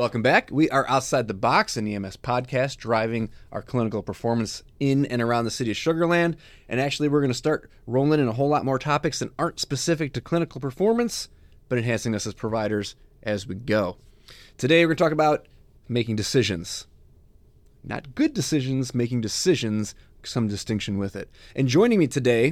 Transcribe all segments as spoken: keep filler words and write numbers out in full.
Welcome back. We are Outside the Box, an E M S podcast driving our clinical performance in and around the city of Sugar Land. And actually, we're going to start rolling in a whole lot more topics that aren't specific to clinical performance, but enhancing us as providers as we go. Today, we're going to talk about making decisions. Not good decisions, making decisions, some distinction with it. And joining me today,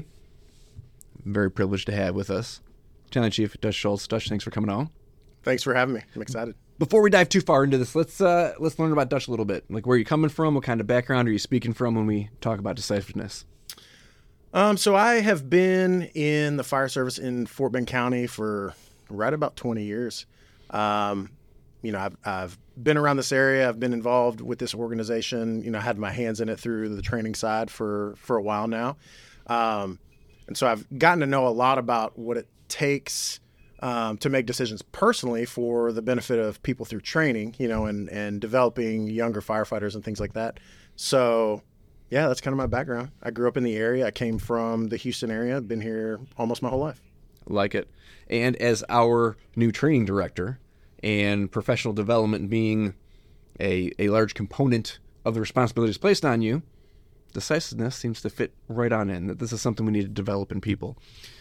I'm very privileged to have with us, Battalion Chief Dutch Schultz. Dutch, thanks for coming on. Thanks for having me. I'm excited. Before we dive too far into this, let's uh, let's learn about Dutch a little bit. Like, where are you coming from? What kind of background are you speaking from when we talk about decisiveness? Um, so I have been in the fire service in Fort Bend County for right about twenty years. Um, you know, I've, I've been around this area. I've been involved with this organization. You know, I had my hands in it through the training side for, for a while now. Um, and so I've gotten to know a lot about what it takes Um, to make decisions personally for the benefit of people through training, you know, and, and developing younger firefighters and things like that. So, yeah, that's kind of my background. I grew up in the area. I came from the Houston area. I've been here almost my whole life. Like it. And as our new training director and professional development being a, a large component of the responsibilities placed on you, decisiveness seems to fit right on in, that this is something we need to develop in people.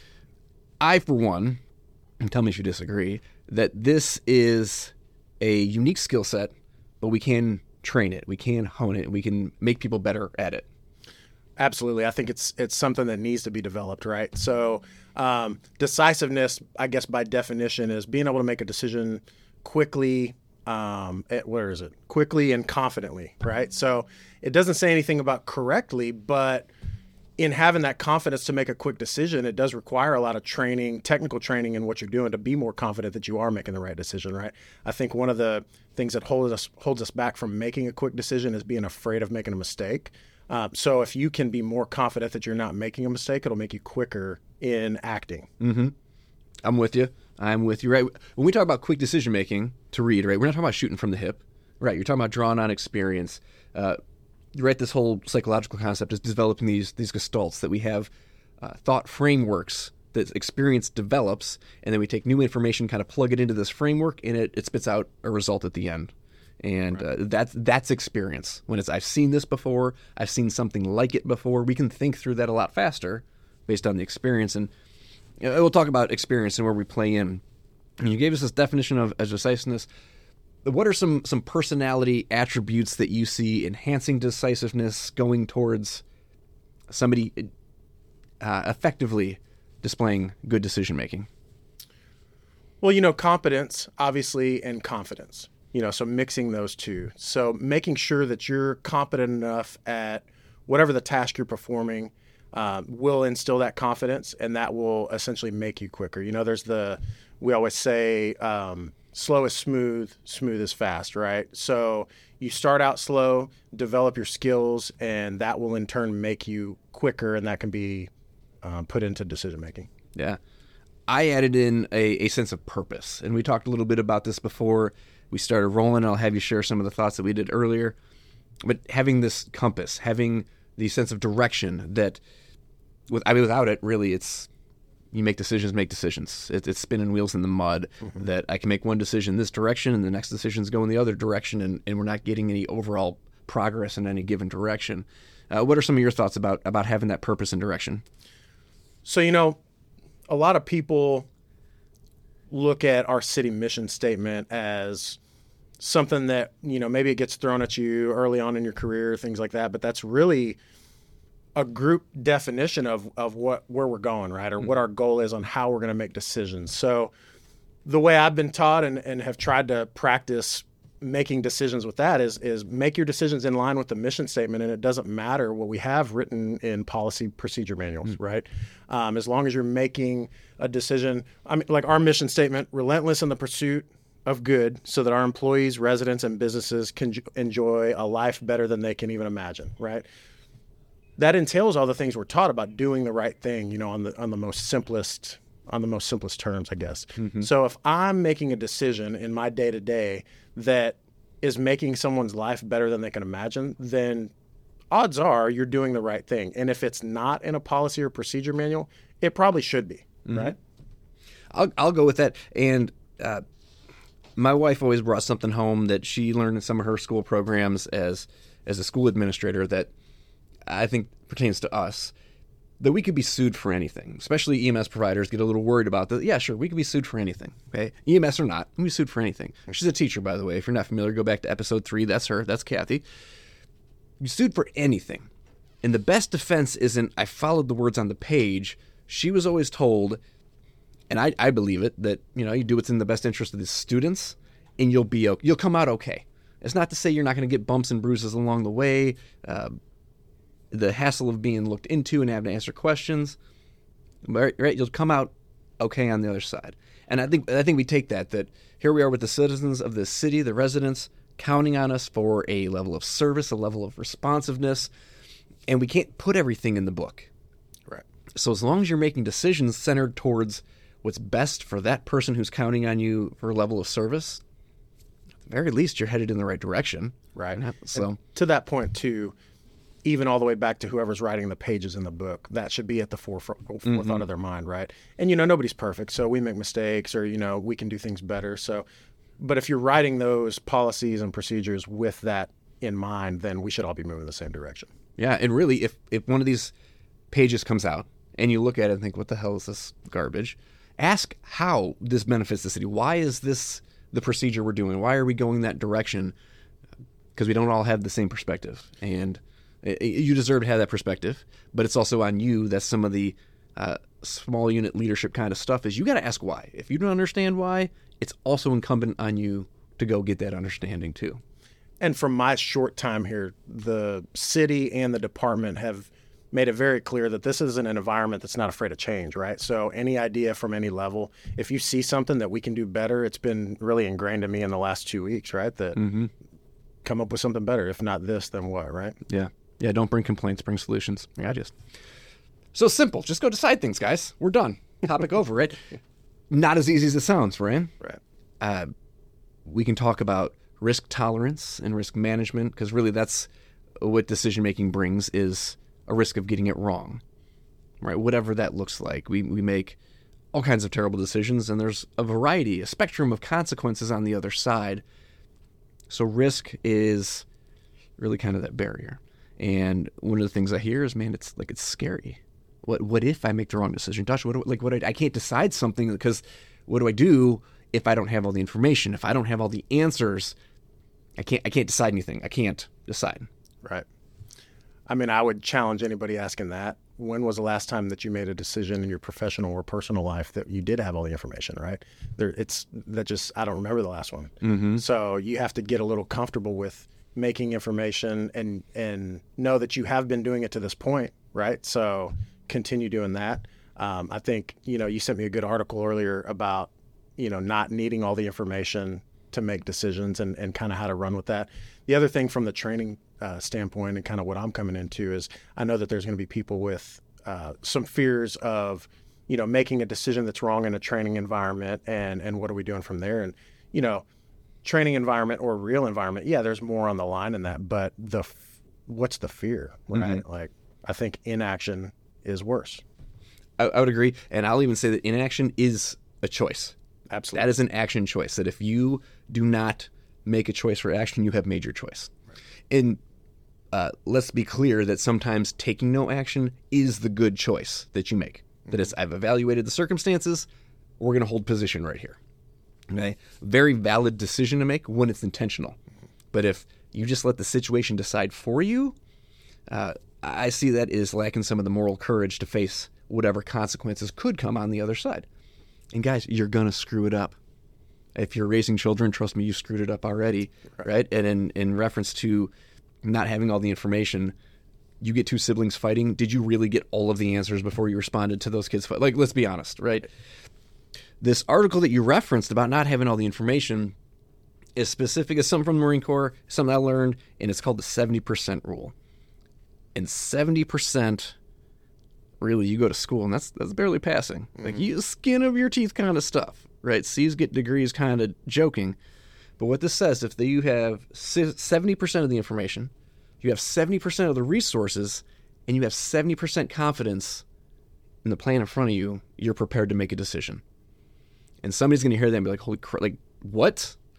I, for one, and tell me if you disagree, that this is a unique skill set, but we can train it, we can hone it, and we can make people better at it. Absolutely. I think it's it's something that needs to be developed, right? So um, decisiveness, I guess by definition, is being able to make a decision quickly, um, at, where is it? Quickly and confidently, right? So it doesn't say anything about correctly, but in having that confidence to make a quick decision, it does require a lot of training, technical training in what you're doing to be more confident that you are making the right decision, right? I think one of the things that holds us holds us back from making a quick decision is being afraid of making a mistake. Um, so if you can be more confident that you're not making a mistake, it'll make you quicker in acting. Mm-hmm. I'm with you. I'm with you, right? When we talk about quick decision making, to reiterate, we're not talking about shooting from the hip, right? You're talking about drawing on experience. Uh, Right, this whole psychological concept is developing these these gestalts, that we have uh, thought frameworks that experience develops, and then we take new information, kind of plug it into this framework, and it, it spits out a result at the end. And right. uh, that's that's experience. When it's I've seen this before, I've seen something like it before, we can think through that a lot faster based on the experience. And you know, we'll talk about experience and where we play in. And you gave us this definition of as decisiveness. What are some, some personality attributes that you see enhancing decisiveness, going towards somebody uh, effectively displaying good decision-making? Well, you know, competence, obviously, and confidence. You know, so mixing those two. So making sure that you're competent enough at whatever the task you're performing uh, will instill that confidence, and that will essentially make you quicker. You know, there's the, we always say, um, slow is smooth, smooth is fast, right? So you start out slow, develop your skills, and that will in turn make you quicker, and that can be uh, put into decision-making. Yeah. I added in a, a sense of purpose, and we talked a little bit about this before we started rolling. I'll have you share some of the thoughts that we did earlier. But having this compass, having the sense of direction that, with, I mean, without it, really, it's you make decisions, make decisions. It, it's spinning wheels in the mud. Mm-hmm. That I can make one decision this direction and the next decision's go in the other direction, and, and we're not getting any overall progress in any given direction. Uh, what are some of your thoughts about, about having that purpose and direction? So, you know, a lot of people look at our city mission statement as something that, you know, maybe it gets thrown at you early on in your career, things like that, but that's really a group definition of, of what where we're going, right? Or what our goal is on how we're going to make decisions. So the way I've been taught and, and have tried to practice making decisions with that is is make your decisions in line with the mission statement, and it doesn't matter what we have written in policy procedure manuals, mm. right? Um, as long as you're making a decision, I mean, like our mission statement, relentless in the pursuit of good so that our employees, residents, and businesses can j- enjoy a life better than they can even imagine, right? That entails all the things we're taught about doing the right thing, you know, on the on the most simplest on the most simplest terms, I guess. Mm-hmm. So if I'm making a decision in my day to day that is making someone's life better than they can imagine, then odds are you're doing the right thing. And if it's not in a policy or procedure manual, it probably should be, mm-hmm. right? I'll I'll go with that. And uh, my wife always brought something home that she learned in some of her school programs as as a school administrator that I think pertains to us, that we could be sued for anything. Especially E M S providers get a little worried about that. Yeah, sure, we could be sued for anything. Okay, E M S or not, we can be sued for anything. She's a teacher, by the way. If you're not familiar, go back to episode three. That's her. That's Kathy. You sued for anything. And the best defense isn't, I followed the words on the page. She was always told, and I, I believe it, that, you know, you do what's in the best interest of the students, and you'll be okay. You'll come out okay. It's not to say you're not going to get bumps and bruises along the way, uh, the hassle of being looked into and having to answer questions, right, right? You'll come out okay on the other side. And I think I think we take that, that here we are with the citizens of this city, the residents, counting on us for a level of service, a level of responsiveness, and we can't put everything in the book. Right. So as long as you're making decisions centered towards what's best for that person who's counting on you for a level of service, at the very least, you're headed in the right direction. Right. So and to that point, too, even all the way back to whoever's writing the pages in the book, that should be at the forefront, forethought mm-hmm. of their mind, right? And, you know, nobody's perfect, so we make mistakes or, you know, we can do things better. So, but if you're writing those policies and procedures with that in mind, then we should all be moving in the same direction. Yeah, and really, if, if one of these pages comes out and you look at it and think, what the hell is this garbage? Ask how this benefits the city. Why is this the procedure we're doing? Why are we going that direction? Because we don't all have the same perspective. And you deserve to have that perspective, but it's also on you that some of the uh, small unit leadership kind of stuff is you got to ask why. If you don't understand why, it's also incumbent on you to go get that understanding too. And from my short time here, the city and the department have made it very clear that this isn't an environment that's not afraid of change, right? So any idea from any level, if you see something that we can do better, it's been really ingrained in me in the last two weeks, right? That mm-hmm. come up with something better. If not this, then what, right? Yeah. Yeah, don't bring complaints, bring solutions. Yeah, just so simple. Just go decide things, guys. We're done. Topic over, right? Not as easy as it sounds, Ryan. Right. Uh, we can talk about risk tolerance and risk management, because really that's what decision making brings, is a risk of getting it wrong, right? Whatever that looks like. We we make all kinds of terrible decisions, and there's a variety, a spectrum of consequences on the other side. So risk is really kind of that barrier. And one of the things I hear is, man, it's like, it's scary. What what if I make the wrong decision? Josh, what do, like what do I, I can't decide something, because what do I do if I don't have all the information? If I don't have all the answers, I can't I can't decide anything. I can't decide. Right. I mean, I would challenge anybody asking that. When was the last time that you made a decision in your professional or personal life that you did have all the information, right? There, it's that just, I don't remember the last one. Mm-hmm. So you have to get a little comfortable with making information and and know that you have been doing it to this point, right? So continue doing that. Um, I think, you know, you sent me a good article earlier about, you know, not needing all the information to make decisions and, and kind of how to run with that. The other thing from the training uh, standpoint and kind of what I'm coming into is I know that there's going to be people with uh, some fears of, you know, making a decision that's wrong in a training environment and, and what are we doing from there? And, you know, training environment or real environment, yeah, there's more on the line in that, but the f- what's the fear, right? Mm-hmm. Like, I think inaction is worse. I, I would agree, and I'll even say that inaction is a choice. Absolutely. That is an action choice, that if you do not make a choice for action, you have made your choice. Right. And uh, let's be clear that sometimes taking no action is the good choice that you make. Mm-hmm. That is, I've evaluated the circumstances, we're going to hold position right here. Okay, very valid decision to make when it's intentional. But if you just let the situation decide for you, uh, I see that is lacking some of the moral courage to face whatever consequences could come on the other side. And guys, you're going to screw it up. If you're raising children, trust me, you screwed it up already, right? right? And in, in reference to not having all the information, you get two siblings fighting. Did you really get all of the answers before you responded to those kids? Like, let's be honest, right? This article that you referenced about not having all the information is specific as something from the Marine Corps, something I learned, and it's called the seventy percent rule. And seventy percent, really, you go to school, and that's that's barely passing. Mm-hmm. Like, you skin of your teeth kind of stuff, right? C's get degrees kind of joking. But what this says, if you have seventy percent of the information, you have seventy percent of the resources, and you have seventy percent confidence in the plan in front of you, you're prepared to make a decision. And somebody's going to hear that and be like, holy crap, like, what?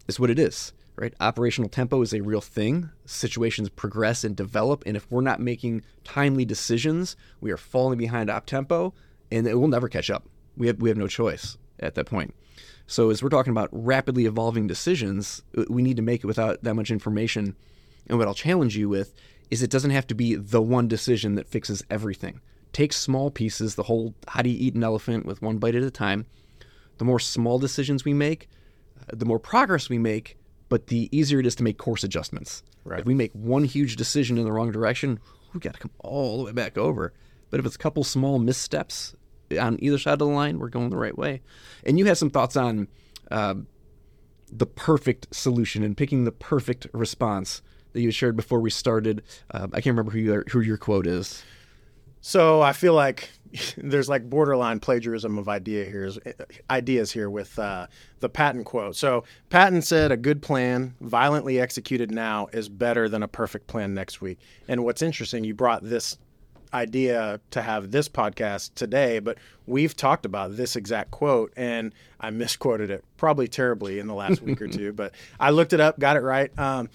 is what it is, right? Operational tempo is a real thing. Situations progress and develop, and if we're not making timely decisions, we are falling behind op tempo, and it will never catch up. We have we have no choice at that point. So as we're talking about rapidly evolving decisions, we need to make it without that much information. And what I'll challenge you with is it doesn't have to be the one decision that fixes everything. Take small pieces, the whole how do you eat an elephant with one bite at a time. The more small decisions we make, the more progress we make, but the easier it is to make course adjustments. Right. If we make one huge decision in the wrong direction, we've got to come all the way back over. But if it's a couple small missteps on either side of the line, we're going the right way. And you had some thoughts on uh, the perfect solution and picking the perfect response that you shared before we started. Uh, I can't remember who your, who your quote is. So I feel like there's like borderline plagiarism of idea here, ideas here with uh, the Patton quote. So Patton said, "A good plan, violently executed now, is better than a perfect plan next week." And what's interesting, you brought this idea to have this podcast today, but we've talked about this exact quote, and I misquoted it probably terribly in the last week or two, but I looked it up, got it right. Um,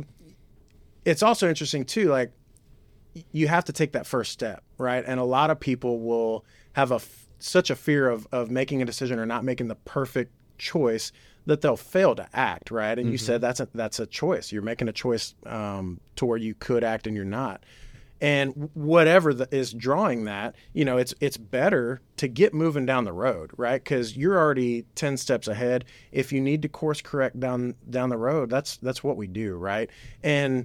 it's also interesting too, like, you have to take that first step, right? And a lot of people will have a f- such a fear of of making a decision or not making the perfect choice that they'll fail to act, right? And mm-hmm. you said that's a, that's a choice. You're making a choice um, to where you could act and you're not. And whatever the, is drawing that, you know, it's it's better to get moving down the road, right? Because you're already ten steps ahead. If you need to course correct down down the road, that's that's what we do, right? And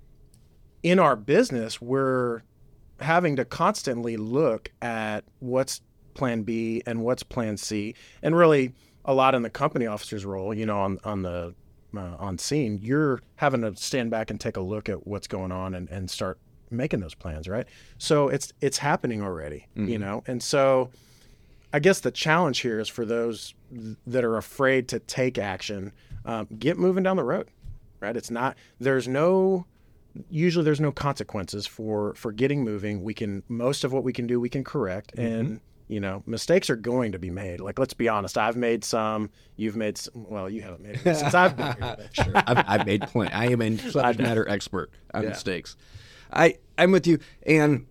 in our business, we're having to constantly look at what's plan B and what's plan C. And really a lot in the company officer's role, you know, on, on the uh, on scene, you're having to stand back and take a look at what's going on and, and start making those plans, right? So it's it's happening already, mm-hmm. you know? And so I guess the challenge here is for those that are afraid to take action, um, get moving down the road, right? It's not, there's no... Usually there's no consequences for, for getting moving. We can, most of what we can do, we can correct. Mm-hmm. And, you know, mistakes are going to be made. Like, let's be honest. I've made some, you've made some, well, you haven't made it since I've been here. But sure. I've, I've made plenty. I am a subject matter expert on yeah. mistakes. I, I'm with you. And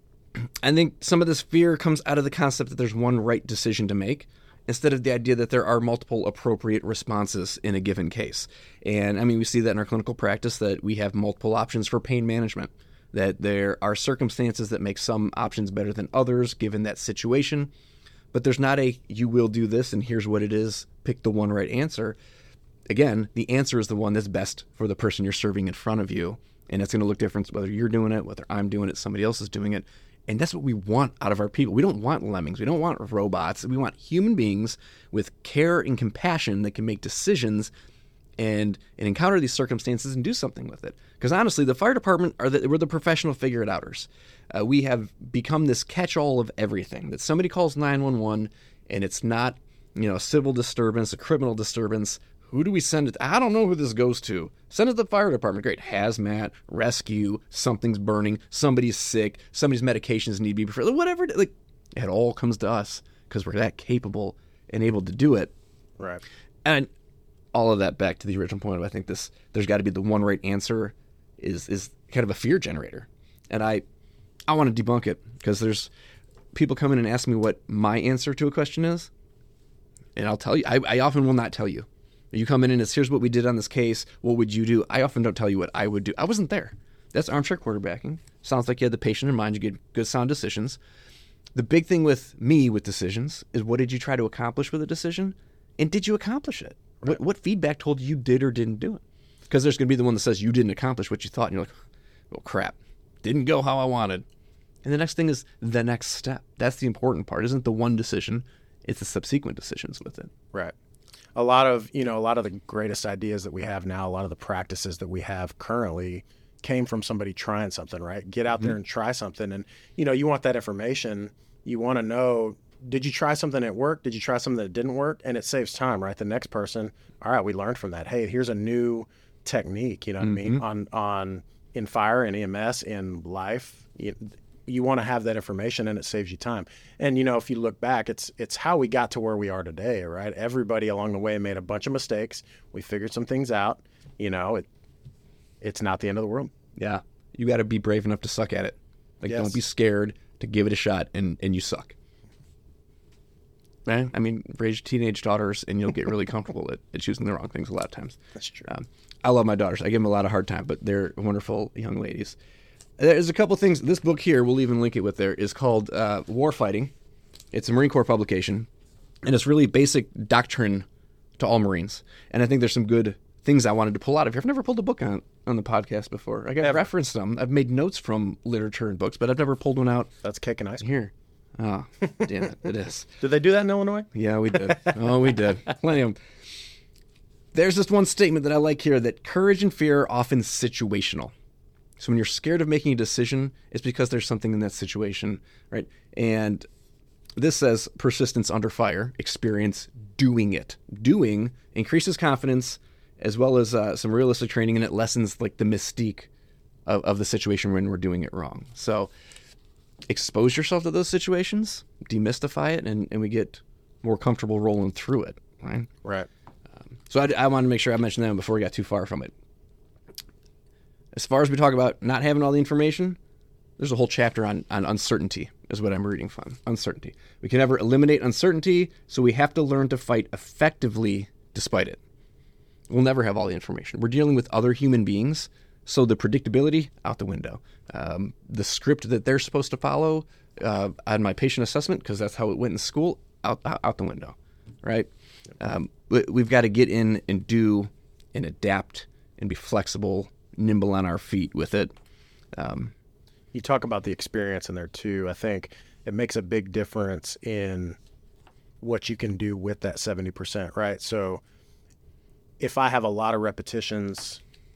I think some of this fear comes out of the concept that there's one right decision to make, instead of the idea that there are multiple appropriate responses in a given case. And I mean, we see that in our clinical practice, that we have multiple options for pain management, that there are circumstances that make some options better than others given that situation. But there's not a, you will do this and here's what it is, pick the one right answer. Again, the answer is the one that's best for the person you're serving in front of you. And it's going to look different whether you're doing it, whether I'm doing it, somebody else is doing it. And that's what we want out of our people. We don't want lemmings. We don't want robots. We want human beings with care and compassion that can make decisions and, and encounter these circumstances and do something with it. Because honestly, the fire department, are the, we're the professional figure-it-outers. Uh, we have become this catch-all of everything. That somebody calls nine one one and it's not, you know, a civil disturbance, a criminal disturbance. Who do we send it? I don't know who this goes to. Send it to the fire department. Great. Hazmat, rescue, something's burning, somebody's sick, somebody's medications need to be preferred. Whatever. Like, it all comes to us because we're that capable and able to do it. Right. And all of that back to the original point of I think this, there's got to be the one right answer is is kind of a fear generator. And I, I want to debunk it because there's people come in and ask me what my answer to a question is. And I'll tell you, I, I often will not tell you. You come in and it's, here's what we did on this case. What would you do? I often don't tell you what I would do. I wasn't there. That's armchair quarterbacking. Sounds like you had the patient in mind. You get good, sound decisions. The big thing with me with decisions is what did you try to accomplish with a decision? And did you accomplish it? Right. What, what feedback told you you did or didn't do it? Because there's going to be the one that says you didn't accomplish what you thought. And you're like, well, crap. Didn't go how I wanted. And the next thing is the next step. That's the important part. It isn't the one decision. It's the subsequent decisions with it. Right. A lot of, you know, a lot of the greatest ideas that we have now, a lot of the practices that we have currently came from somebody trying something, right? Get out mm-hmm. there and try something. And, you know, you want that information. You want to know, did you try something that worked? Did you try something that didn't work? And it saves time, right? The next person, all right, we learned from that. Hey, here's a new technique, you know what mm-hmm. I mean? On, on, in fire and E M S, in life, you, you want to have that information, and it saves you time. And, you know, if you look back, it's it's how we got to where we are today, right? Everybody along the way made a bunch of mistakes. We figured some things out. You know, it it's not the end of the world. Yeah. You got to be brave enough to suck at it. Like, Yes. don't be scared to give it a shot, and, and you suck. Right? I mean, raise teenage daughters, and you'll get really comfortable at, at choosing the wrong things a lot of times. That's true. Um, I love my daughters. I give them a lot of hard time, but they're wonderful young ladies. There's a couple things. This book here, we'll even link it with there, is called uh, War Fighting. It's a Marine Corps publication, and it's really basic doctrine to all Marines. And I think there's some good things I wanted to pull out of here. I've never pulled a book on on the podcast before. I got Ever. referenced them. I've made notes from literature and books, but I've never pulled one out That's cake and ice cream. here. Oh, damn it. It is. Did they do that in Illinois? Yeah, we did. Oh, we did. Plenty of them. There's this one statement that I like here, that courage and fear are often situational. So when you're scared of making a decision, it's because there's something in that situation, right? And this says persistence under fire, experience doing it. Doing increases confidence, as well as uh, some realistic training, and it lessens like the mystique of, of the situation when we're doing it wrong. So expose yourself to those situations, demystify it, and, and we get more comfortable rolling through it, right? Right. So I, I wanted to make sure I mentioned that before we got too far from it. As far as we talk about not having all the information, there's a whole chapter on, on uncertainty is what I'm reading from. Uncertainty. We can never eliminate uncertainty, so we have to learn to fight effectively despite it. We'll never have all the information. We're dealing with other human beings, so the predictability, out the window. Um, the script that they're supposed to follow uh, on my patient assessment, because that's how it went in school, out, out, out the window, right? Um, we, we've got to get in and do and adapt and be flexible, nimble on our feet with it. Um, You talk about the experience in there too. I think it makes a big difference in what you can do with that seventy percent, right? So if I have a lot of repetitions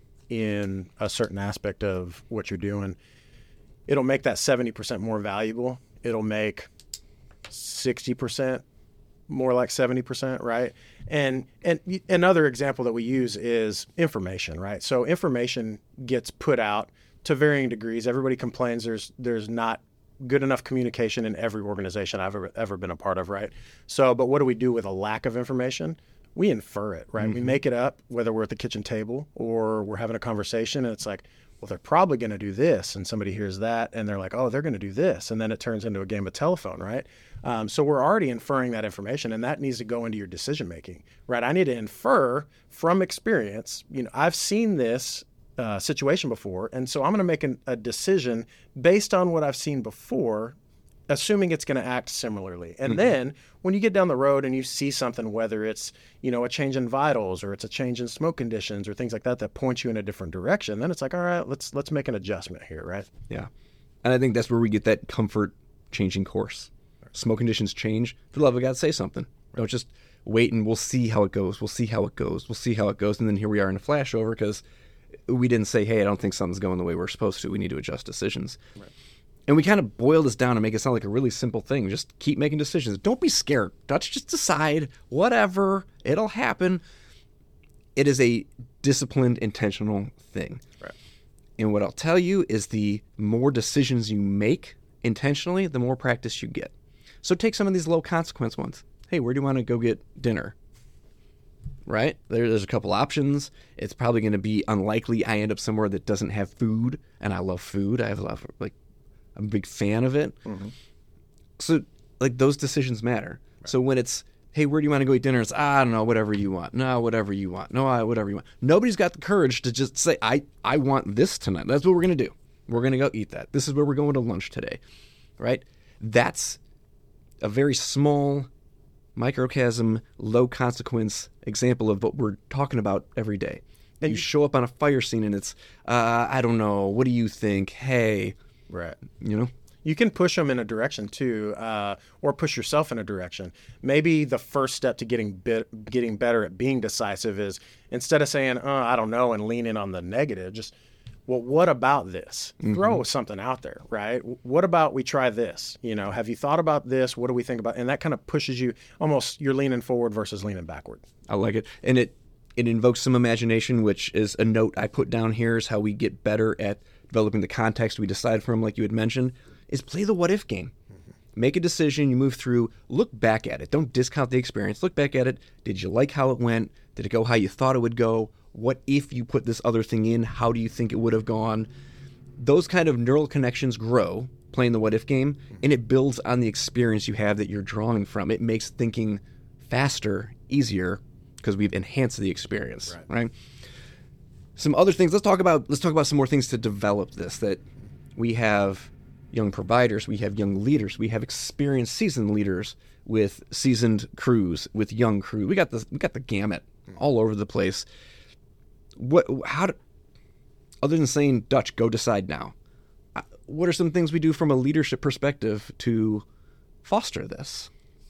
in a certain aspect of what you're doing, it'll make that seventy percent more valuable. It'll make sixty percent more like seventy percent, right? And and another example that we use is information, right? So information gets put out to varying degrees. Everybody complains there's there's not good enough communication in every organization I've ever, ever been a part of, right? So, but what do we do with a lack of information? We infer it, right? Mm-hmm. We make it up, whether we're at the kitchen table or we're having a conversation, and it's like, well, they're probably going to do this, and somebody hears that, and they're like, oh, they're going to do this, and then it turns into a game of telephone, right? Um, so we're already inferring that information, and that needs to go into your decision making, right? I need to infer from experience. You know, I've seen this uh, situation before, and so I'm going to make an, a decision based on what I've seen before, assuming it's going to act similarly. And mm-hmm. then when you get down the road and you see something, whether it's, you know, a change in vitals or it's a change in smoke conditions or things like that, that points you in a different direction, then it's like, all right, let's, let's make an adjustment here. Right. Yeah. And I think that's where we get that comfort changing course. Smoke conditions change. For the love of God, say something. Right. Don't just wait and we'll see how it goes. We'll see how it goes. We'll see how it goes. And then here we are in a flashover because we didn't say, hey, I don't think something's going the way we're supposed to. We need to adjust decisions. Right. And we kind of boil this down and make it sound like a really simple thing. Just keep making decisions. Don't be scared. Dutch, just decide. Whatever. It'll happen. It is a disciplined, intentional thing. Right. And what I'll tell you is the more decisions you make intentionally, the more practice you get. So take some of these low consequence ones. Hey, where do you want to go get dinner? Right? There, there's a couple options. It's probably going to be unlikely I end up somewhere that doesn't have food. And I love food. I have a lot of, like, I'm a big fan of it. Mm-hmm. So, like, those decisions matter. Right. So when it's, hey, where do you want to go eat dinner? It's, ah, I don't know, whatever you want. No, whatever you want. No, I, whatever you want. Nobody's got the courage to just say, I, I want this tonight. That's what we're going to do. We're going to go eat that. This is where we're going to lunch today. Right? That's a very small, microcosm, low consequence example of what we're talking about every day. And you show up on a fire scene and it's, uh, I don't know, what do you think? Hey. Right. You know? You can push them in a direction too, uh, or push yourself in a direction. Maybe the first step to getting bit, getting better at being decisive is instead of saying, oh, I don't know, and leaning on the negative, just, well, what about this? Mm-hmm. Throw something out there, right? What about we try this? You know, have you thought about this? What do we think about? And that kind of pushes you almost, you're leaning forward versus leaning backward. I like it. And it, it invokes some imagination, which is a note I put down here is how we get better at developing the context we decide from, like you had mentioned. is play the what if game. Mm-hmm. Make a decision, you move through, look back at it. Don't discount the experience. Look back at it. Did you like how it went? Did it go how you thought it would go? What if you put this other thing in? How do you think it would have gone? Those kind of neural connections grow playing the what if game, and it builds on the experience you have that you're drawing from. It makes thinking faster, easier, because we've enhanced the experience, right. right? Some other things. Let's talk about let's talk about some more things to develop this. That we have young providers, we have young leaders, we have experienced, seasoned leaders with seasoned crews, with young crew. We got the we got the gamut all over the place. What? How? Do, other than saying, Dutch, go decide now. What are some things we do from a leadership perspective to foster this?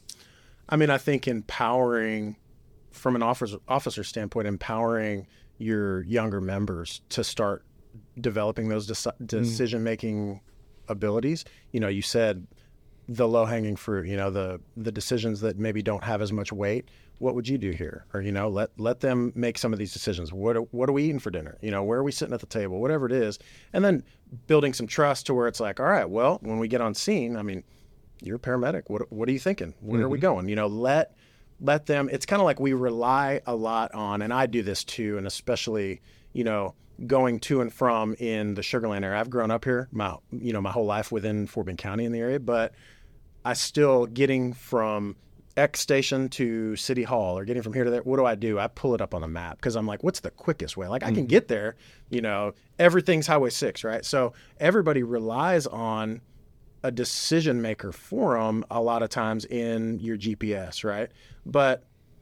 I mean, I think empowering, from an officer officer standpoint, empowering your younger members to start developing those deci- decision-making abilities. You know, you said the low-hanging fruit, you know, the the decisions that maybe don't have as much weight. What would you do here? Or, you know, let let them make some of these decisions. What are, what are we eating for dinner? You know, where are we sitting at the table? Whatever it is. And then building some trust to where it's like, all right, well, when we get on scene, I mean, you're a paramedic. What what are you thinking? Where mm-hmm. are we going? You know, let let them. It's kind of like we rely a lot on, and I do this too, and especially, you know, going to and from in the Sugar Land area. I've grown up here, my you know, my whole life within Fort Bend County in the area, but I still getting from X station to City Hall or getting from here to there. What do I do? I pull it up on the map because I'm like, what's the quickest way? Like I can mm-hmm. get there, you know, everything's Highway six, right? So everybody relies on a decision maker forum a lot of times in your G P S, right? But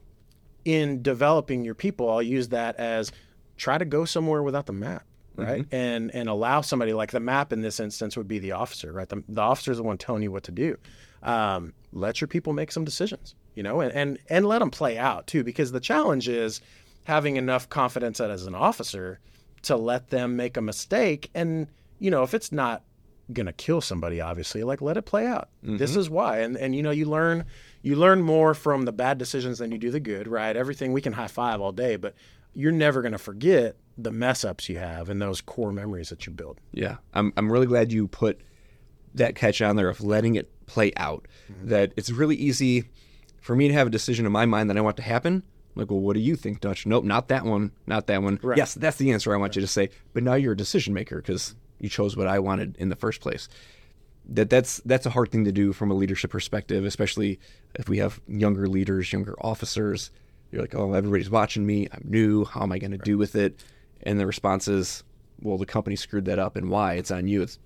in developing your people, I'll use that as try to go somewhere without the map, right? Mm-hmm. And and allow somebody, like the map in this instance would be the officer, right? The, the officer is the one telling you what to do. Um, let your people make some decisions, you know, and, and, and let them play out too, because the challenge is having enough confidence that as an officer to let them make a mistake. And, you know, if it's not going to kill somebody, obviously, like let it play out. Mm-hmm. This is why. And, and, you know, you learn, you learn more from the bad decisions than you do the good, right? Everything we can high five all day, but you're never going to forget the mess ups you have and those core memories that you build. Yeah. I'm, I'm really glad you put that catch on there of letting it play out. Mm-hmm. That it's really easy for me to have a decision in my mind that I want to happen. I'm like, well, what do you think, Dutch? Nope, not that one, not that one. Right. Yes, that's the answer I want right. you to say. But now you're a decision maker because you chose what I wanted in the first place. That that's that's a hard thing to do from a leadership perspective, especially if we have younger leaders, younger officers. You're like, oh, everybody's watching me. I'm new. How am I going right. to do with it? And the response is, well, the company screwed that up, and why? It's on you. It's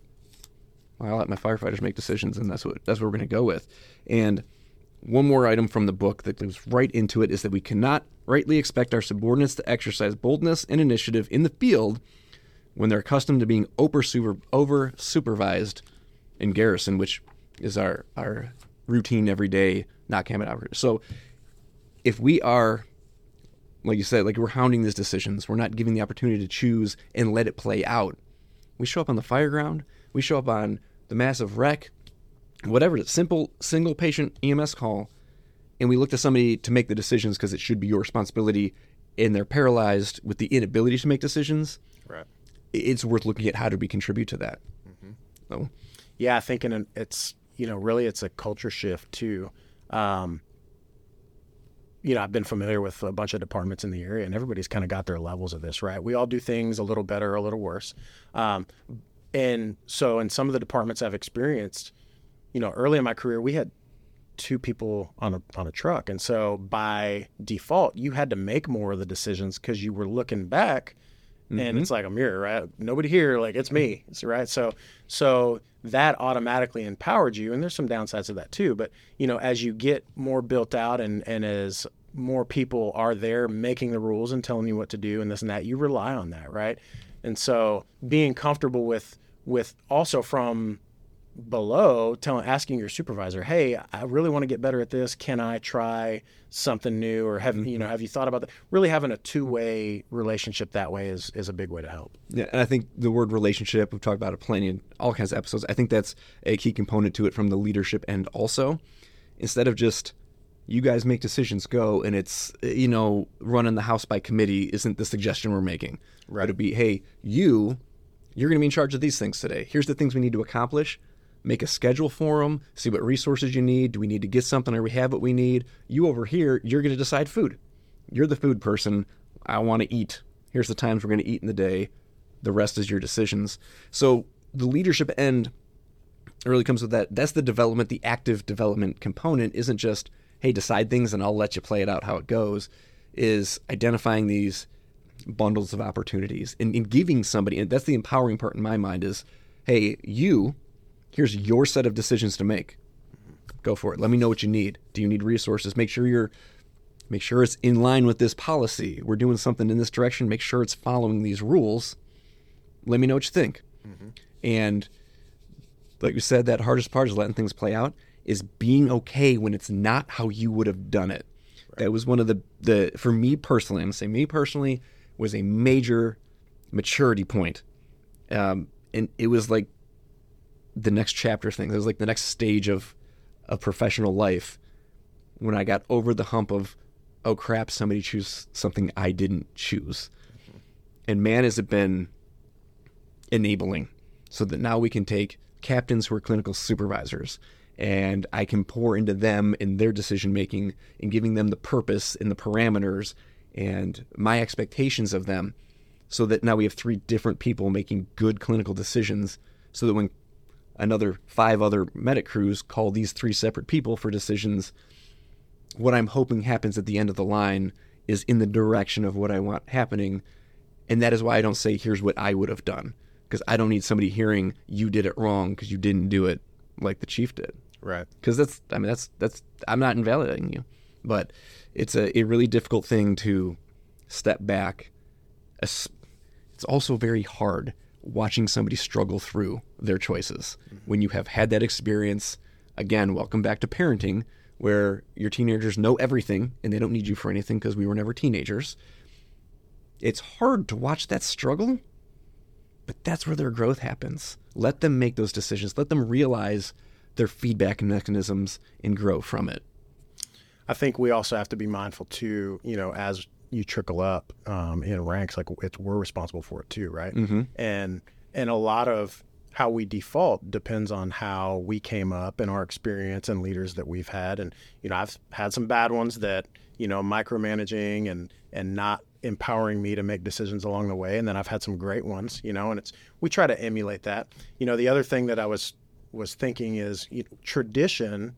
I let my firefighters make decisions, and that's what that's what we're going to go with. And one more item from the book that goes right into it is that we cannot rightly expect our subordinates to exercise boldness and initiative in the field when they're accustomed to being over super over supervised in garrison, which is our our routine everyday knock hammer operators. So if we are, like you said, like we're hounding these decisions, we're not giving the opportunity to choose and let it play out. We show up on the fire ground, we show up on the massive wreck, whatever it is, simple single patient E M S call, and we look to somebody to make the decisions because it should be your responsibility, and they're paralyzed with the inability to make decisions. Right. It's worth looking at how do we contribute to that. Mm-hmm. So, yeah, I think in it's you know really it's a culture shift too. Um, you know, I've been familiar with a bunch of departments in the area, and everybody's kind of got their levels of this, right? We all do things a little better or a little worse. Um, And so in some of the departments I've experienced, you know, early in my career, we had two people on a on a truck. And so by default, you had to make more of the decisions because you were looking back mm-hmm. and it's like a mirror, right? Nobody here, like it's me, right? So so that automatically empowered you. And there's some downsides to that too. But, you know, as you get more built out and, and as more people are there making the rules and telling you what to do and this and that, you rely on that, right? And so being comfortable with with also from below, telling, asking your supervisor, hey, I really want to get better at this. Can I try something new? Or have, mm-hmm. you know, have you thought about that? Really having a two-way relationship that way is, is a big way to help. Yeah, and I think the word relationship, we've talked about it plenty in all kinds of episodes. I think that's a key component to it from the leadership end also. Instead of just, you guys make decisions, go, and it's, you know, running the house by committee isn't the suggestion we're making. Right. It'd be, hey, you, you're going to be in charge of these things today. Here's the things we need to accomplish. make a schedule for them, see what resources you need. Do we need to get something, or we have what we need? You over here, you're going to decide food. You're the food person. I want to eat. Here's the times we're going to eat in the day. The rest is your decisions. So the leadership end really comes with that. That's the development, the active development component isn't just, hey, decide things and I'll let you play it out how it goes, is identifying these bundles of opportunities and, and giving somebody, and that's the empowering part in my mind is, hey, you, here's your set of decisions to make. Go for it. Let me know what you need. Do you need resources? Make sure you're, make sure it's in line with this policy. We're doing something in this direction. Make sure it's following these rules. Let me know what you think. Mm-hmm. And like you said, that hardest part is letting things play out, is being okay when it's not how you would have done it. Right. That was one of the, the for me personally, I'm going to say me personally, was a major maturity point. Um, and it was like the next chapter thing. It was like the next stage of, of professional life when I got over the hump of, oh crap, somebody chose something I didn't choose. Mm-hmm. And man, has it been enabling so that now we can take captains who are clinical supervisors and I can pour into them in their decision making and giving them the purpose and the parameters and my expectations of them, so that now we have three different people making good clinical decisions, so that when another five other medic crews call these three separate people for decisions, what I'm hoping happens at the end of the line is in the direction of what I want happening. And that is why I don't say, here's what I would have done, because I don't need somebody hearing you did it wrong because you didn't do it like the chief did. Right. Because that's, I mean, that's, that's, I'm not invalidating you, but it's a, a really difficult thing to step back. It's also very hard watching somebody struggle through their choices. Mm-hmm. When you have had that experience, again, welcome back to parenting, where your teenagers know everything and they don't need you for anything because we were never teenagers. It's hard to watch that struggle, but that's where their growth happens. Let them make those decisions. Let them realize their feedback mechanisms and grow from it. I think we also have to be mindful too, you know, as you trickle up um, in ranks, like it's, we're responsible for it too, right? Mm-hmm. And and a lot of how we default depends on how we came up and our experience and leaders that we've had. And, you know, I've had some bad ones that, you know, micromanaging and, and not empowering me to make decisions along the way. And then I've had some great ones, you know, and it's, we try to emulate that. You know, the other thing that I was, was thinking is, you know, tradition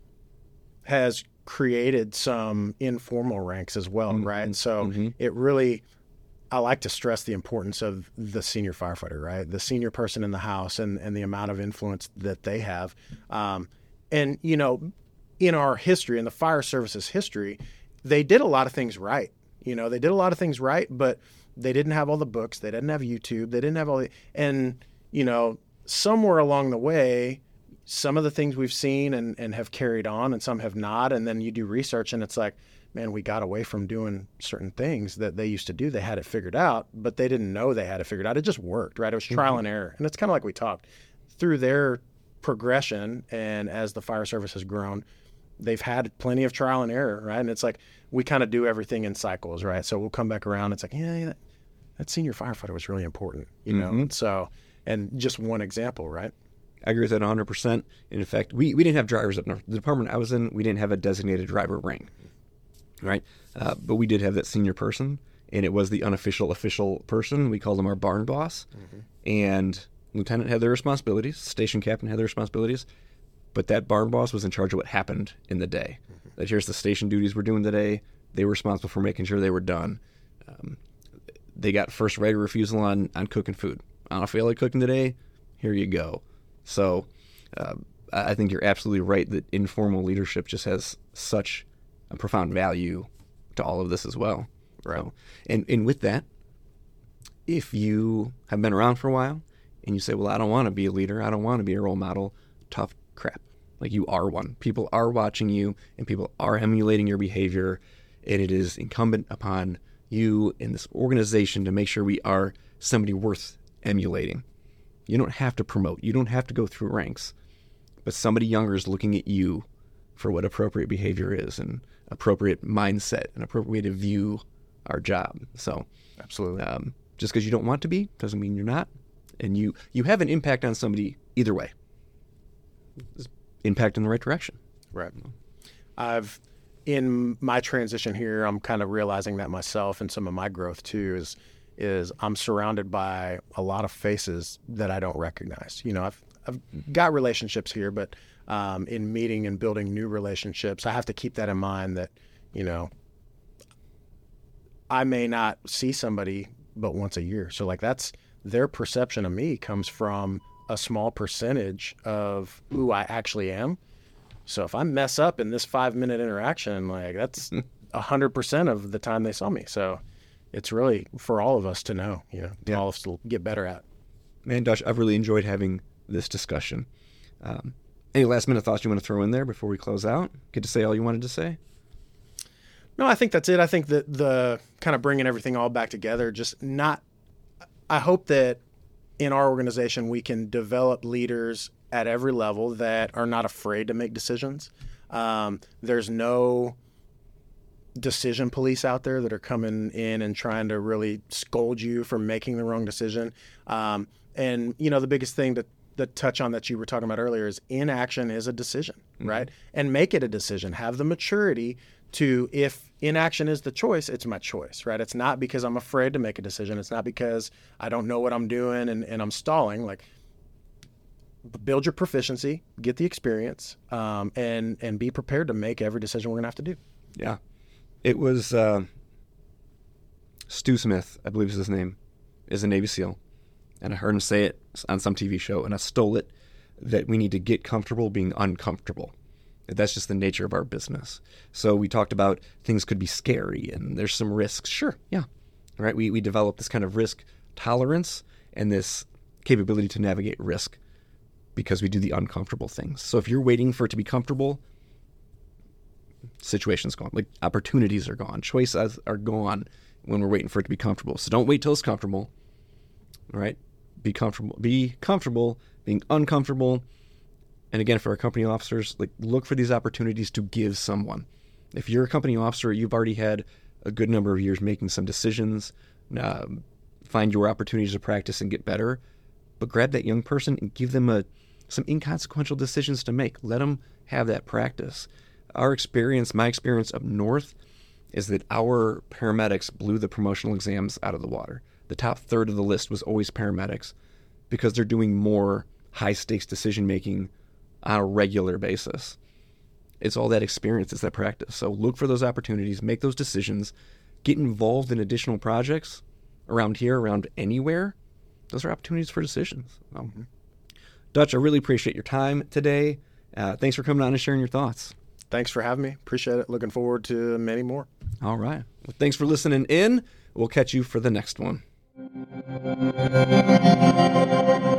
has created some informal ranks as well, mm-hmm. right? And so mm-hmm. it really, I like to stress the importance of the senior firefighter, right? The senior person in the house and, and the amount of influence that they have. Um, and, you know, in our history, in the fire services history, they did a lot of things right. You know, they did a lot of things right, but they didn't have all the books. They didn't have YouTube. They didn't have all the, and, you know, somewhere along the way, some of the things we've seen and, and have carried on and some have not. And then you do research and it's like, man, we got away from doing certain things that they used to do. They had it figured out, but they didn't know they had it figured out. It just worked, right? It was trial mm-hmm. and error. And it's kind of like we talked through their progression. And as the fire service has grown, they've had plenty of trial and error, right? And it's like, we kind of do everything in cycles, right? So we'll come back around. It's like, yeah, yeah that, that senior firefighter was really important, you know? Mm-hmm. So, and just one example, right? I agree with that one hundred percent. In fact, we, we didn't have drivers up north. The department I was in, we didn't have a designated driver ring, right? Uh, but we did have that senior person, and it was the unofficial official person. We called him our barn boss. Mm-hmm. And lieutenant had their responsibilities. Station captain had their responsibilities. But that barn boss was in charge of what happened in the day. Mm-hmm. That here's the station duties we're doing today. They were responsible for making sure they were done. Um, they got first right of refusal on, on cooking food. I don't feel like cooking today. Here you go. So uh, I think you're absolutely right that informal leadership just has such a profound value to all of this as well. Right. So, and, and with that, if you have been around for a while and you say, well, I don't want to be a leader, I don't want to be a role model, tough crap. Like, you are one. People are watching you and people are emulating your behavior, and it is incumbent upon you and this organization to make sure we are somebody worth emulating. You don't have to promote. You don't have to go through ranks. But somebody younger is looking at you for what appropriate behavior is and appropriate mindset and appropriate way to view our job. So absolutely. Um, just because you don't want to be doesn't mean you're not. And you, you have an impact on somebody either way. is impact in the right direction. Right. I've, in my transition here, I'm kind of realizing that myself, and some of my growth too is, is I'm surrounded by a lot of faces that I don't recognize. You know, I've, I've got relationships here, but um, in meeting and building new relationships, I have to keep that in mind that, you know, I may not see somebody but once a year. So like that's their perception of me comes from a small percentage of who I actually am. So if I mess up in this five minute interaction, like that's a hundred percent of the time they saw me. So it's really for all of us to know, you know, Yeah. all of us to get better at. Man, Dutch, I've really enjoyed having this discussion. Um, any last minute thoughts you want to throw in there before we close out? Get to say all you wanted to say? No, I think that's it. I think that the kind of bringing everything all back together, just not, I hope that in our organization, we can develop leaders at every level that are not afraid to make decisions. Um, there's no decision police out there that are coming in and trying to really scold you for making the wrong decision. Um, and, you know, the biggest thing that the touch on that you were talking about earlier is inaction is a decision, mm-hmm. right? And make it a decision. Have the maturity to, if inaction is the choice, it's my choice, right? It's not because I'm afraid to make a decision. It's not because I don't know what I'm doing and, and I'm stalling. Like, build your proficiency, get the experience, um, and and be prepared to make every decision we're going to have to do. Yeah. It was uh, Stu Smith, I believe is his name, is a Navy SEAL. And I heard him say it on some T V show, and I stole it, that we need to get comfortable being uncomfortable. That's just the nature of our business. So we talked about things could be scary, and there's some risks. Sure, yeah. Right? We, we develop this kind of risk tolerance and this capability to navigate risk because we do the uncomfortable things. So if you're waiting for it to be comfortable, situation's gone. Like, opportunities are gone. Choices are gone when we're waiting for it to be comfortable. So don't wait till it's comfortable. All right? Be comfortable. Be comfortable being uncomfortable. And again, for our company officers, like, look for these opportunities to give someone. If you're a company officer, you've already had a good number of years making some decisions. Uh, find your opportunities to practice and get better. But grab that young person and give them a some inconsequential decisions to make. Let them have that practice. Our experience, my experience up north, is that our paramedics blew the promotional exams out of the water. The top third of the list was always paramedics because they're doing more high-stakes decision-making on a regular basis. It's all that experience, it's that practice. So look for those opportunities, make those decisions, get involved in additional projects around here, around anywhere. Those are opportunities for decisions. Um, Dutch, I really appreciate your time today. Uh, thanks for coming on and sharing your thoughts. Thanks for having me. Appreciate it. Looking forward to many more. All right. Well, thanks for listening in. We'll catch you for the next one.